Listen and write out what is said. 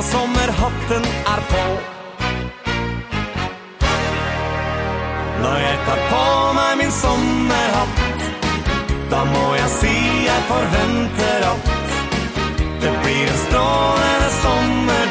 sommerhatten på. Når jeg tar på meg min sommerhatt, da må jeg si jeg forventer at det blir en strålende sommer